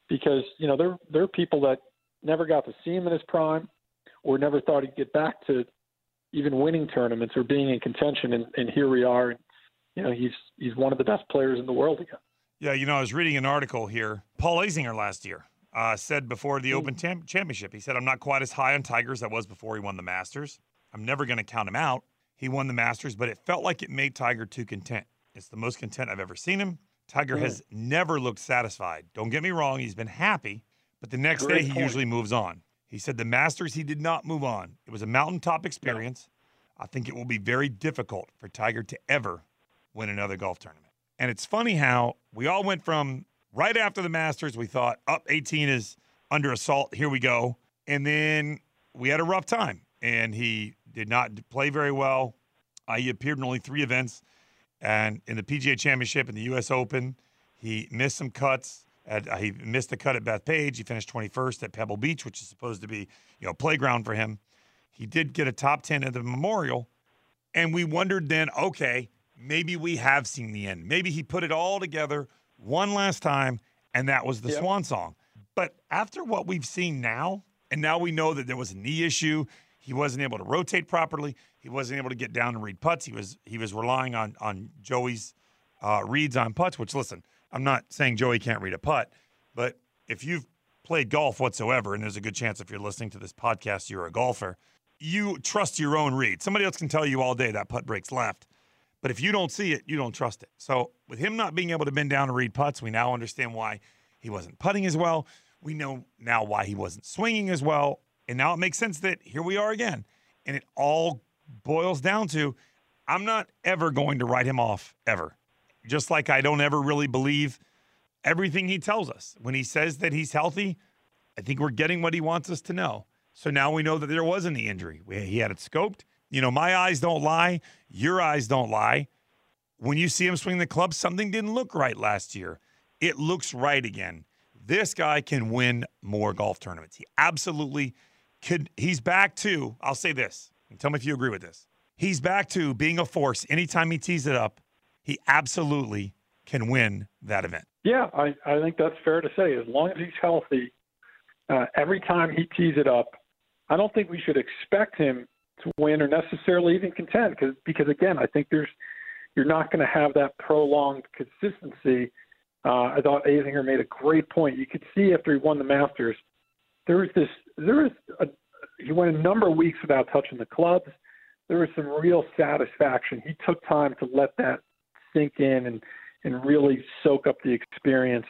because, you know, there, there are people that never got to see him in his prime or never thought he'd get back to even winning tournaments or being in contention. And, and here we are. And, you know, he's, he's one of the best players in the world again. Yeah, you know, I was reading an article here. Paul Azinger last year uh, said before the mm. Open Tam- Championship, he said, I'm not quite as high on Tiger as I was before he won the Masters. I'm never going to count him out. He won the Masters, but it felt like it made Tiger too content. It's the most content I've ever seen him. Tiger mm. has never looked satisfied. Don't get me wrong, he's been happy, but the next Great day he point. usually moves on. He said the Masters, he did not move on. It was a mountaintop experience. No. I think it will be very difficult for Tiger to ever win another golf tournament. And it's funny how we all went from right after the Masters, we thought, up oh, eighteen is under assault, here we go. And then we had a rough time, and he did not play very well. Uh, he appeared in only three events, and in the P G A Championship and the U S Open, he missed some cuts. At, uh, he missed a cut at Bethpage. He finished twenty-first at Pebble Beach, which is supposed to be, you know, a playground for him. He did get a top ten at the Memorial, and we wondered then, okay, maybe we have seen the end. Maybe he put it all together one last time, and that was the yep. swan song. But after what we've seen now, and now we know that there was a knee issue, he wasn't able to rotate properly, he wasn't able to get down and read putts. He was he was relying on on Joey's uh, reads on putts, which, listen, I'm not saying Joey can't read a putt, but if you've played golf whatsoever, and there's a good chance if you're listening to this podcast you're a golfer, you trust your own read. Somebody else can tell you all day that putt breaks left. But if you don't see it, you don't trust it. So with him not being able to bend down and read putts, we now understand why he wasn't putting as well. We know now why he wasn't swinging as well. And now it makes sense that here we are again. And it all boils down to, I'm not ever going to write him off, ever. Just like I don't ever really believe everything he tells us. When he says that he's healthy, I think we're getting what he wants us to know. So now we know that there was a knee injury. He had it scoped. You know, my eyes don't lie. Your eyes don't lie. When you see him swing the club, something didn't look right last year. It looks right again. This guy can win more golf tournaments. He absolutely could. He's back to, I'll say this, and tell me if you agree with this. He's back to being a force. Anytime he tees it up, he absolutely can win that event. Yeah, I, I think that's fair to say. As long as he's healthy, uh, every time he tees it up, I don't think we should expect him to win or necessarily even contend because, because again, I think there's you're not going to have that prolonged consistency. Uh, I thought Azinger made a great point. You could see after he won the Masters, there was this, there was a, he went a number of weeks without touching the clubs. There was some real satisfaction. He took time to let that sink in and, and really soak up the experience.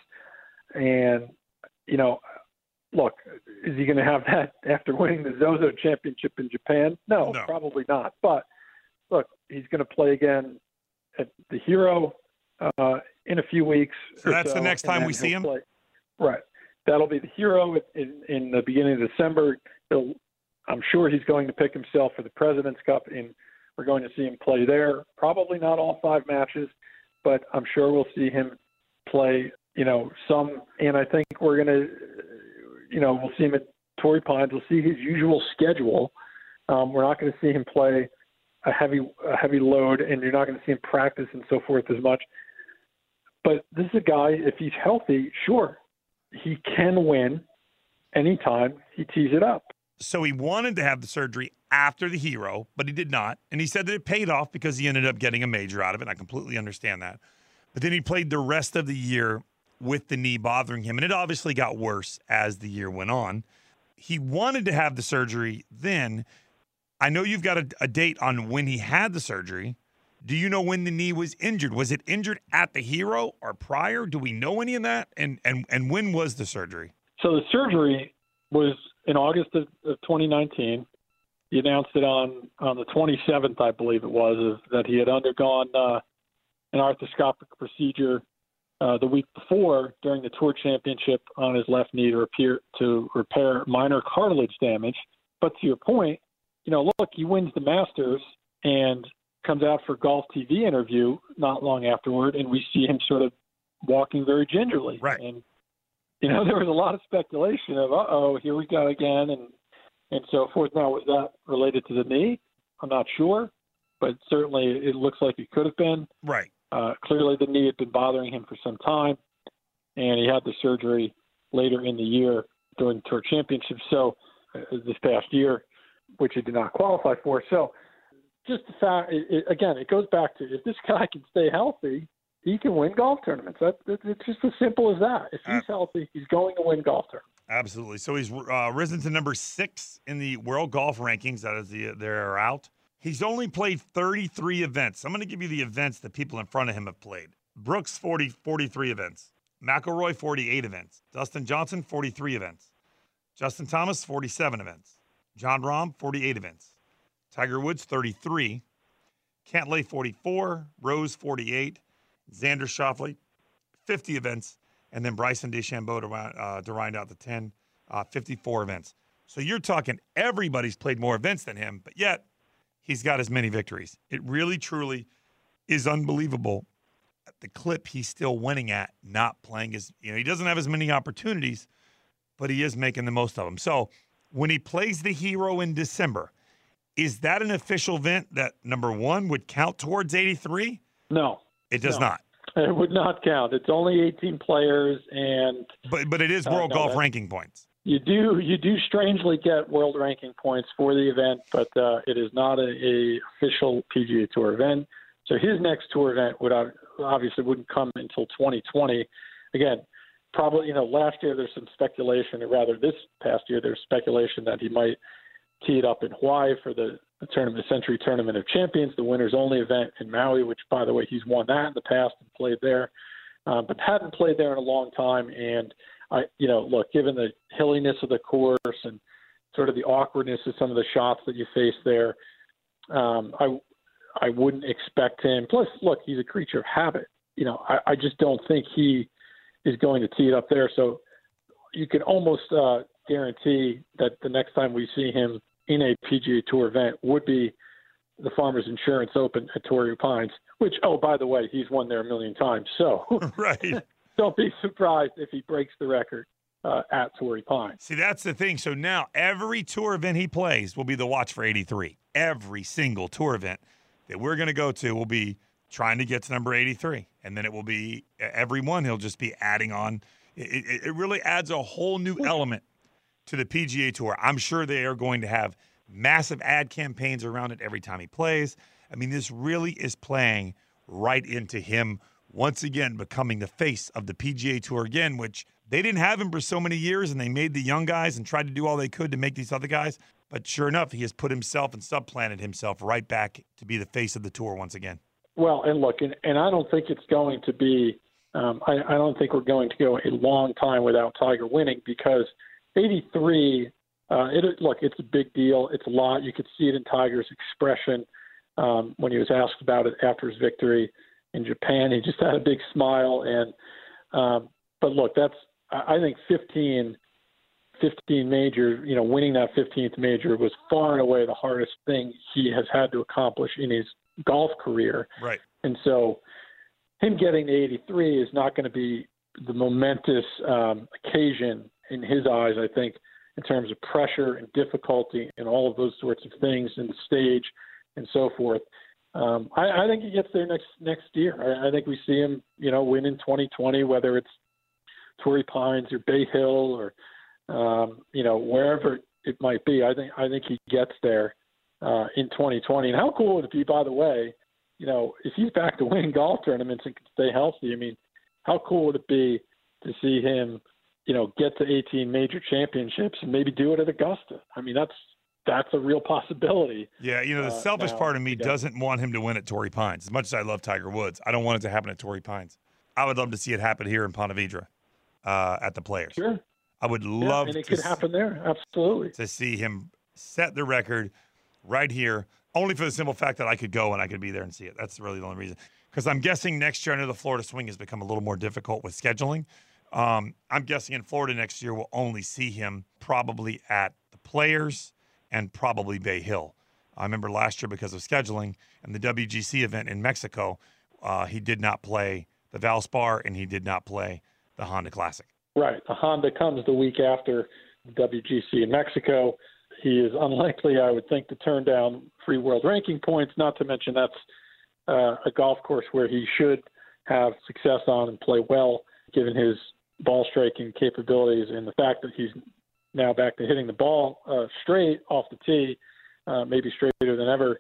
And, you know, look, is he going to have that after winning the Zozo Championship in Japan? No, no. Probably not. But, look, he's going to play again at the Hero uh, in a few weeks. So that's so, the next time we see him? Play. Right. That'll be the Hero in, in the beginning of December. He'll, I'm sure he's going to pick himself for the President's Cup, and we're going to see him play there. Probably not all five matches, but I'm sure we'll see him play, you know, some. And I think we're going to, you know, we'll see him at Torrey Pines. We'll see his usual schedule. Um, we're not going to see him play a heavy a heavy load, and you're not going to see him practice and so forth as much. But this is a guy, if he's healthy, sure, he can win anytime he tees it up. So he wanted to have the surgery after the Hero, but he did not. And he said that it paid off because he ended up getting a major out of it. I completely understand that. But then he played the rest of the year with the knee bothering him, and it obviously got worse as the year went on. He wanted to have the surgery then. I know you've got a, a date on when he had the surgery. Do you know when the knee was injured? Was it injured at the Hero or prior? Do we know any of that? And and and when was the surgery? So the surgery was in August of, of twenty nineteen. He announced it on, on the twenty-seventh, I believe it was, of, that he had undergone uh, an arthroscopic procedure uh, the week before during the Tour Championship on his left knee to repair, to repair minor cartilage damage. But to your point, you know, look, he wins the Masters and comes out for Golf T V interview not long afterward, and we see him sort of walking very gingerly. Right. And, you know, there was a lot of speculation of, uh-oh, here we go again, and and so forth. Now, was that related to the knee? I'm not sure, but certainly it looks like it could have been. Right. Uh, clearly the knee had been bothering him for some time, and he had the surgery later in the year during the Tour Championship. So uh, this past year, which he did not qualify for. So just the fact, it, it, again, it goes back to if this guy can stay healthy, he can win golf tournaments. That, that, it's just as simple as that. If he's healthy, he's going to win golf tournaments. Absolutely. So he's uh, risen to number six in the world golf rankings. That is the they're out. He's only played thirty-three events. I'm going to give you the events that people in front of him have played. Brooks, forty, forty-three events. McIlroy, forty-eight events. Dustin Johnson, forty-three events. Justin Thomas, forty-seven events. Jon Rahm, forty-eight events. Tiger Woods, thirty-three. Cantlay, forty-four. Rose, forty-eight. Xander Schauffele, fifty events. And then Bryson DeChambeau to, uh, to round out the ten, uh, fifty-four events. So you're talking everybody's played more events than him, but yet he's got as many victories. It really, truly is unbelievable at the clip he's still winning at, not playing as, you know, he doesn't have as many opportunities, but he is making the most of them. So when he plays the Hero in December, is that an official event that, number one, would count towards eighty-three? No. It does no. not. It would not count. It's only eighteen players, and but but it is world uh, no, golf ranking points. You do you do strangely get world ranking points for the event, but uh, it is not a, a official P G A Tour event. So his next tour event would obviously wouldn't come until twenty twenty. Again, probably you know last year there's some speculation, or rather this past year there's speculation that he might tee it up in Hawaii for the, the tournament, the Century Tournament of Champions, the winners only event in Maui, which by the way he's won that in the past and played there, uh, but hadn't played there in a long time. And I, you know, look, given the hilliness of the course and sort of the awkwardness of some of the shots that you face there, um, I I wouldn't expect him. Plus, look, he's a creature of habit. You know, I, I just don't think he is going to tee it up there. So you can almost uh, guarantee that the next time we see him in a P G A Tour event would be the Farmers Insurance Open at Torrey Pines, which, oh, by the way, he's won there a million times. So right. Don't be surprised if he breaks the record uh, at Torrey Pines. See, that's the thing. So now every tour event he plays will be the watch for eighty-three. Every single tour event that we're going to go to will be trying to get to number eighty-three. And then it will be every one he'll just be adding on. It, it, it really adds a whole new element to the P G A Tour. I'm sure they are going to have massive ad campaigns around it every time he plays. I mean, this really is playing right into him once again becoming the face of the P G A Tour again, which they didn't have him for so many years, and they made the young guys and tried to do all they could to make these other guys. But sure enough, he has put himself and supplanted himself right back to be the face of the tour once again. Well, and look, and, and I don't think it's going to be um, – I, I don't think we're going to go a long time without Tiger winning, because eighty-three, uh, it, look, it's a big deal. It's a lot. You could see it in Tiger's expression um, when he was asked about it after his victory in Japan. He just had a big smile. And um, but look, that's I think fifteen, fifteen major. You know, winning that fifteenth major was far and away the hardest thing he has had to accomplish in his golf career. Right. And so, him getting to eighty-three is not going to be the momentous um, occasion in his eyes, I think, in terms of pressure and difficulty and all of those sorts of things, and the stage and so forth. Um, I, I think he gets there next next year. I, I think we see him, you know, win in twenty twenty, whether it's Torrey Pines or Bay Hill or, um, you know, wherever it might be. I think I think he gets there uh, in twenty twenty. And how cool would it be, by the way, you know, if he's back to winning golf tournaments and can stay healthy? I mean, how cool would it be to see him, you know, get to eighteen major championships and maybe do it at Augusta? I mean, that's that's a real possibility. Yeah, you know, the uh, selfish now, part of me yeah. doesn't want him to win at Torrey Pines. As much as I love Tiger Woods, I don't want it to happen at Torrey Pines. I would love to see it happen here in Ponte Vedra uh, at the Players. Sure. I would Yeah, love and it to could happen there. Absolutely. to see him set the record right here, only for the simple fact that I could go and I could be there and see it. That's really the only reason. Because I'm guessing next year, I know the Florida swing has become a little more difficult with scheduling. Um, I'm guessing in Florida next year we'll only see him probably at the Players and probably Bay Hill. I remember last year because of scheduling and the W G C event in Mexico, uh, he did not play the Valspar and he did not play the Honda Classic. Right. The Honda comes the week after the W G C in Mexico. He is unlikely, I would think, to turn down free world ranking points, not to mention that's uh, a golf course where he should have success on and play well, given his ball striking capabilities, and the fact that he's now back to hitting the ball uh, straight off the tee, uh, maybe straighter than ever.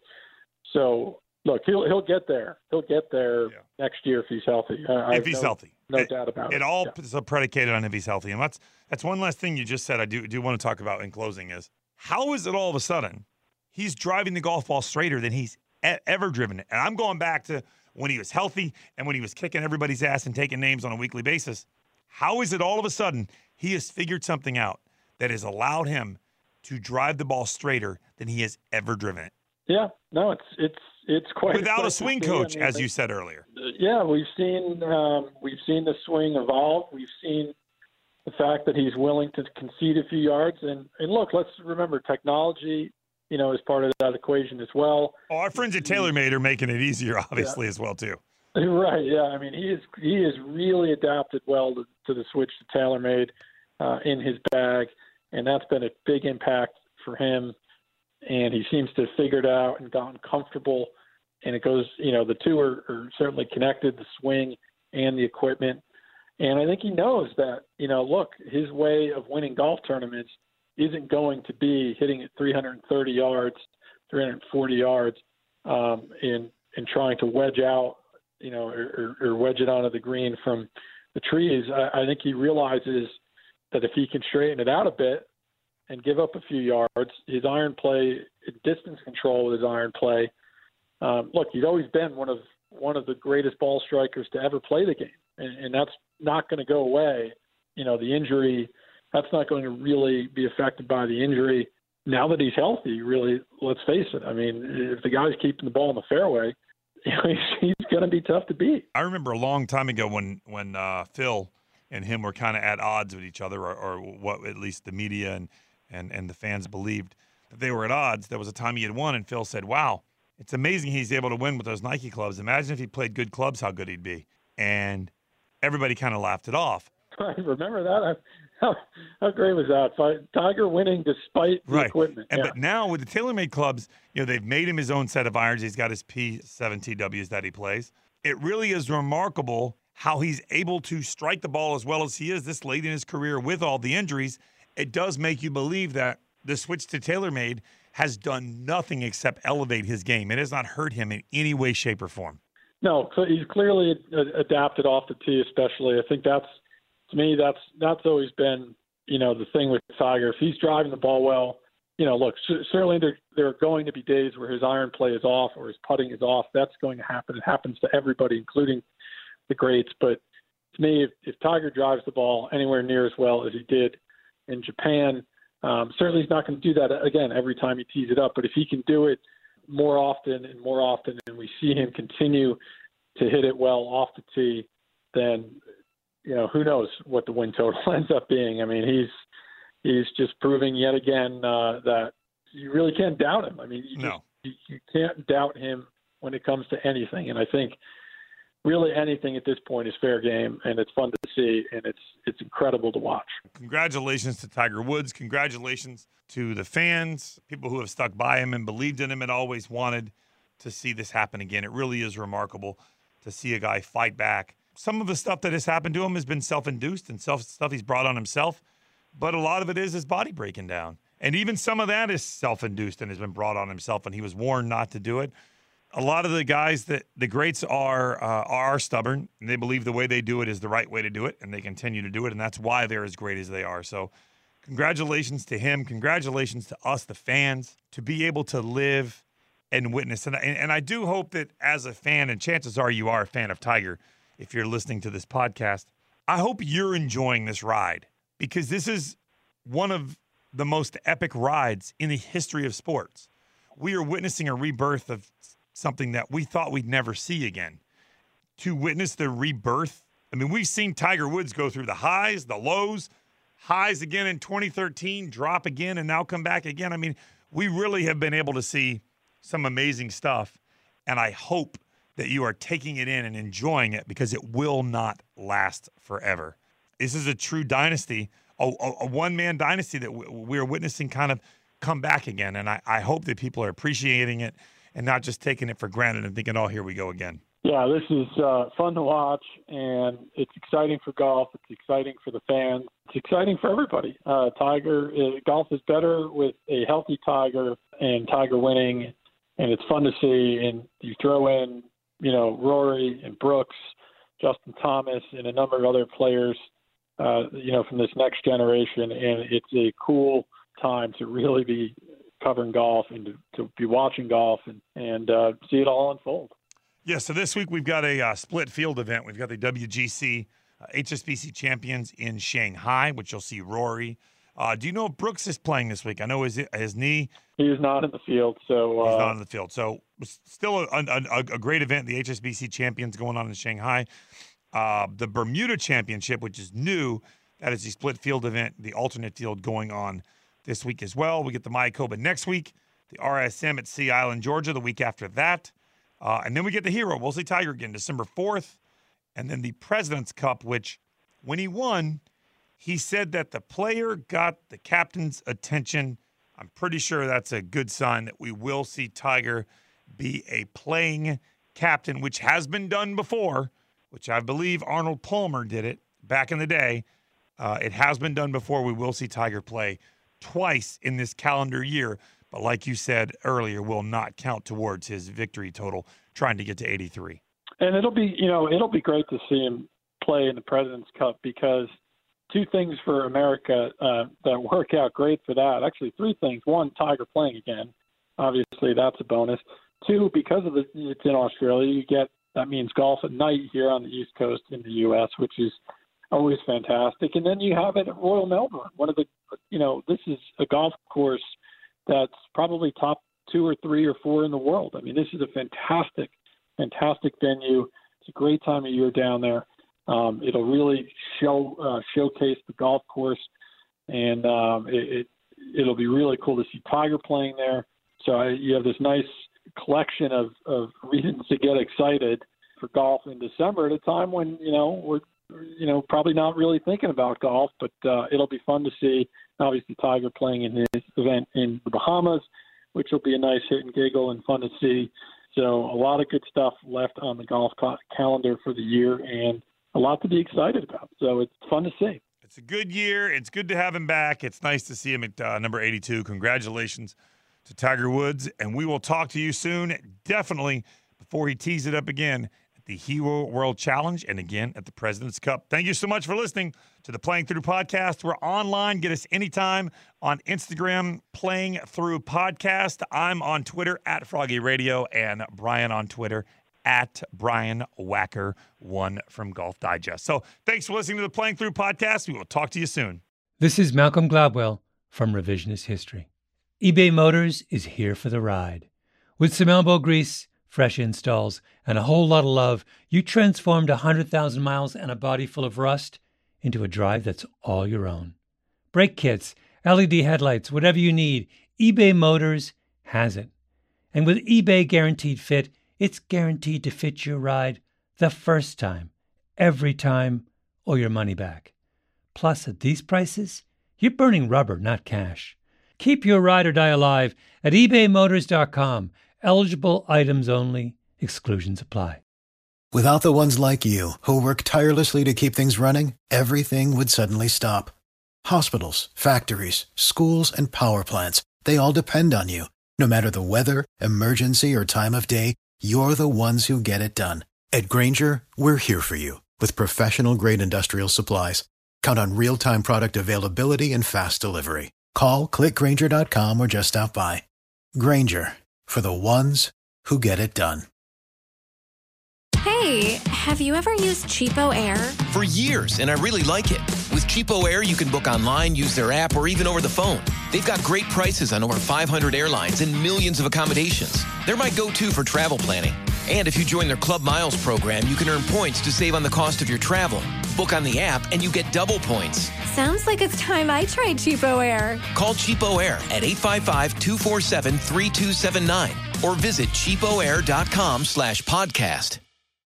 So, look, he'll he'll get there. He'll get there yeah. next year if he's healthy. Uh, if he's no, healthy. No it, doubt about it. It all yeah. is predicated on if he's healthy. And that's, that's one last thing you just said I do, do want to talk about in closing is, how is it all of a sudden he's driving the golf ball straighter than he's e- ever driven it? And I'm going back to when he was healthy and when he was kicking everybody's ass and taking names on a weekly basis. How is it all of a sudden he has figured something out that has allowed him to drive the ball straighter than he has ever driven it? Yeah, no, it's it's it's quite without a swing coach, I mean, as you said earlier. Yeah, we've seen um, we've seen the swing evolve. We've seen the fact that he's willing to concede a few yards. And, and look, let's remember technology, you know, is part of that equation as well. Oh, our friends at TaylorMade are making it easier, obviously, yeah. as well too. Right. Yeah. I mean, he is he is really adapted well to, to the switch to TaylorMade uh, in his bag, and that's been a big impact for him. And he seems to have figured out and gotten comfortable. And it goes, you know, the two are, are certainly connected, the swing and the equipment. And I think he knows that, you know, look, his way of winning golf tournaments isn't going to be hitting it three hundred thirty yards, three hundred forty yards, um, and, and trying to wedge out, you know, or, or wedge it onto the green from the trees. I, I think he realizes that if he can straighten it out a bit and give up a few yards, his iron play, distance control with his iron play. Um, look, he's always been one of one of the greatest ball strikers to ever play the game, and, and that's not going to go away. You know, the injury, that's not going to really be affected by the injury. Now that he's healthy, really, let's face it. I mean, if the guy's keeping the ball in the fairway, you know, he's, he's going to be tough to beat. I remember a long time ago when when uh, Phil and him were kind of at odds with each other, or, or what at least the media and, and, and the fans believed that they were at odds. There was a time he had won, and Phil said, wow, it's amazing he's able to win with those Nike clubs. Imagine if he played good clubs, how good he'd be. And everybody kind of laughed it off. I remember that. How, how great was that? Tiger winning despite the right. equipment. And, yeah. But now with the TaylorMade clubs, you know, they've made him his own set of irons. He's got his P seven T Ws that he plays. It really is remarkable how he's able to strike the ball as well as he is this late in his career with all the injuries. It does make you believe that the switch to TaylorMade has done nothing except elevate his game. It has not hurt him in any way, shape, or form. No, he's clearly adapted off the tee, especially. I think that's, to me, that's that's always been, you know, the thing with Tiger. If he's driving the ball well, you know, look, certainly there, there are going to be days where his iron play is off or his putting is off. That's going to happen. It happens to everybody, including the greats. But to me, if, if Tiger drives the ball anywhere near as well as he did in Japan, um, certainly he's not going to do that, again, every time he tees it up. But if he can do it more often and more often, and we see him continue to hit it well off the tee, then, you know, who knows what the win total ends up being. I mean, he's he's just proving yet again uh, that you really can't doubt him. I mean, you, no. just, you, you can't doubt him when it comes to anything. And I think really anything at this point is fair game, and it's fun to see, and it's it's incredible to watch. Congratulations to Tiger Woods. Congratulations to the fans, people who have stuck by him and believed in him and always wanted to see this happen again. It really is remarkable to see a guy fight back. Some of the stuff that has happened to him has been self-induced and self stuff he's brought on himself, but a lot of it is his body breaking down. And even some of that is self-induced and has been brought on himself, and he was warned not to do it. A lot of the guys that the greats are uh, are stubborn, and they believe the way they do it is the right way to do it, and they continue to do it, and that's why they're as great as they are. So congratulations to him. Congratulations to us, the fans, to be able to live and witness. And, and, and I do hope that as a fan, and chances are you are a fan of Tiger, if you're listening to this podcast, I hope you're enjoying this ride, because this is one of the most epic rides in the history of sports. We are witnessing a rebirth of something that we thought we'd never see again. To witness the rebirth, I mean, we've seen Tiger Woods go through the highs, the lows, highs again in twenty thirteen, drop again, and now come back again. I mean, we really have been able to see some amazing stuff, and I hope that you are taking it in and enjoying it, because it will not last forever. This is a true dynasty, a, a, a one-man dynasty that we're witnessing kind of come back again, and I, I hope that people are appreciating it and not just taking it for granted and thinking, oh, here we go again. Yeah, this is uh, fun to watch, and it's exciting for golf. It's exciting for the fans. It's exciting for everybody. Uh, Tiger, uh, golf is better with a healthy Tiger and Tiger winning, and it's fun to see. And you throw in, you know, Rory and Brooks, Justin Thomas, and a number of other players, uh, you know, from this next generation, and it's a cool time to really be covering golf and to, to be watching golf and, and uh, see it all unfold. Yeah, so this week we've got a uh, split field event. We've got the W G C uh, H S B C Champions in Shanghai, which you'll see Rory. Uh, do you know if Brooks is playing this week? I know his, his knee. He is not in the field. so uh, He's not in the field. So still a, a, a great event, the H S B C Champions going on in Shanghai. Uh, the Bermuda Championship, which is new, that is the split field event, the alternate field going on this week as well. We get the Mayakoba next week, the R S M at Sea Island, Georgia, the week after that. Uh, and then we get the Hero, Wolseley Tiger again, December fourth. And then the President's Cup, which when he won, he said that the player got the captain's attention. I'm pretty sure that's a good sign that we will see Tiger be a playing captain, which has been done before, which I believe Arnold Palmer did it back in the day. Uh, it has been done before. We will see Tiger play twice in this calendar year. But like you said earlier, will not count towards his victory total, trying to get to eighty-three. And it'll be, you know, it'll be great to see him play in the President's Cup, because two things for America uh, that work out great for that. Actually, three things. One, Tiger playing again. Obviously, that's a bonus. Two, because of the, it's in Australia, you get, that means golf at night here on the East Coast in the U S, which is always fantastic. And then you have it at Royal Melbourne. One of the, you know, this is a golf course that's probably top two or three or four in the world. I mean, this is a fantastic, fantastic venue. It's a great time of year down there. Um, it'll really show uh, showcase the golf course, and um, it, it, it'll be really cool to see Tiger playing there. So I, you have this nice collection of, of reasons to get excited for golf in December at a time when, you know, we're, you know, probably not really thinking about golf, but uh, it'll be fun to see. Obviously, Tiger playing in his event in the Bahamas, which will be a nice hit and giggle and fun to see. So a lot of good stuff left on the golf ca- calendar for the year, and a lot to be excited about. So it's fun to see. It's a good year. It's good to have him back. It's nice to see him at uh, number eighty-two. Congratulations to Tiger Woods, and we will talk to you soon, definitely before he tees it up again at the Hero World Challenge and again at the President's Cup. Thank you so much for listening to the Playing Through Podcast. We're online. Get us anytime on Instagram, Playing Through Podcast. I'm on Twitter at Froggy Radio, and Brian on Twitter at Brian Wacker one from Golf Digest. So thanks for listening to the Playing Through Podcast. We will talk to you soon. This is Malcolm Gladwell from Revisionist History. eBay Motors is here for the ride. With some elbow grease, fresh installs, and a whole lot of love, you transformed one hundred thousand miles and a body full of rust into a drive that's all your own. Brake kits, L E D headlights, whatever you need, eBay Motors has it. And with eBay Guaranteed Fit, it's guaranteed to fit your ride the first time, every time, or your money back. Plus, at these prices, you're burning rubber, not cash. Keep your ride or die alive at ebay motors dot com. Eligible items only. Exclusions apply. Without the ones like you, who work tirelessly to keep things running, everything would suddenly stop. Hospitals, factories, schools, and power plants, they all depend on you. No matter the weather, emergency, or time of day, you're the ones who get it done. At Grainger, we're here for you with professional-grade industrial supplies. Count on real-time product availability and fast delivery. Call, click Grainger dot com, or just stop by. Grainger, for the ones who get it done. Hey, have you ever used Cheapo Air? For years, and I really like it. With Cheapo Air, you can book online, use their app, or even over the phone. They've got great prices on over five hundred airlines and millions of accommodations. They're my go-to for travel planning. And if you join their Club Miles program, you can earn points to save on the cost of your travel. Book on the app, and you get double points. Sounds like it's time I tried Cheapo Air. Call Cheapo Air at eight five five, two four seven, three two seven nine or visit cheapo air dot com slash podcast.